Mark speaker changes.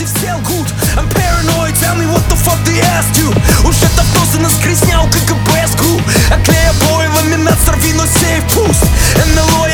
Speaker 1: везде все лгут. I'm paranoid, tell me what the fuck they asked you. Уж это вдосы нас грязня у КГБ СКУ. Оклея обоевами над сорви, но сейф пуст. НЛО